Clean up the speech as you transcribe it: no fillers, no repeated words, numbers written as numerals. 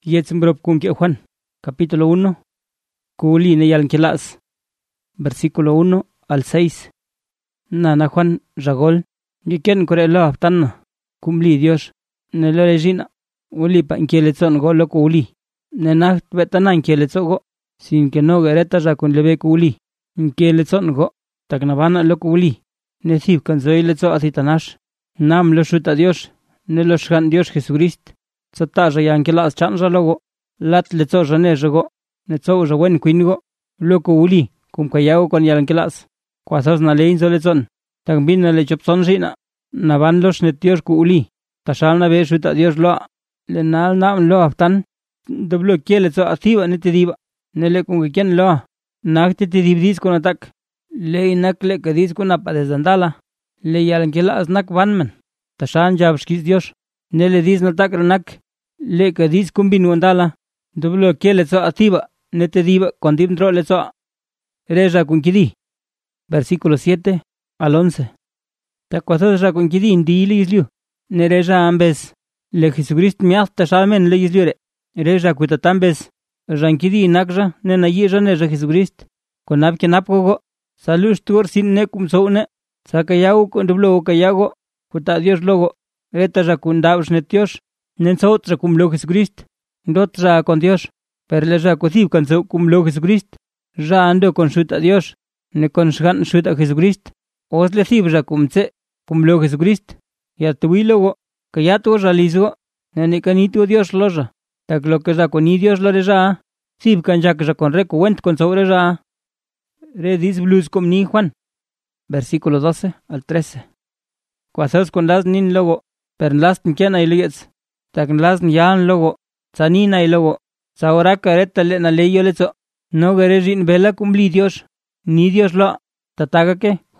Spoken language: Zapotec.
Yetzimbrop kunke Juan, capítulo 1, Kuli neyalkilas, versículo 1 al 6. Nana Juan Ragol, Yiken Corelo Aptana, Kumli Dios, Nelorejina, Ulipa Inkieletzon go loco uli, Nenacht Betana Inkielezogo, sin que no gereta con lebe uli, Inkieletzon go, Tagnavana loco uli, Nesib Kanzoiletzo Azitanash, Nam lo shuta Dios, Neloshan Dios Jesucrist. Sata yankilas chanza logo, lat lezo janego, nezo jawen quingo, loco uli, cum cayao con yankilas, quasas na lein solezon, tambien na lechopson sina, navan los netios cu uli, tashal na ve shuta Dios loa, lenal nam lo aftan, doblo kielezo activa netidiva, nele cum quien loa, nakti tidibdis con attack, le nakle kadis con apadesandala, le yankilas nak vanman, tashan jabskis Dios, nele dis na takranak, le que dis cumbinu andala, doblo que le so activa, nete diva, con dimdro le so, reja cunkidi. Versículo 7 al 11. Ta cuasos ra cunkidi indi le isliu, nereja ambes, le Jesucrist miasta shamen le isliure, reja cuitatambes, rankidi nakja, nena yija neja Jesucrist, con abke napgogo, salus tur sin necum soune, sakayago con doblo kayago, cuta Dios logo, reta racundabs netios, Nensotra cum lo Jesucrist, dotra con Dios, per le ja cosib con su cum lo Jesucrist, ja ando con shuta Dios, ne con shan shuta Jesucrist, os le cibra cum se, cum lo Jesucrist, ya tuilogo, que ya tu realizo, ne canito Dios loja, tak lo que ja con Dios lo reja, sib can ja que ja con recuent con sobre ja, redis blues cum ni Juan, versículo 12 al 13. Quasas con las nin logo, per las quiana iliets, Taglas yan logo, sanina y logo, saora careta le na leyo lezo, no gerejin vela cumpli Dios, ni Dios lo, tataga que,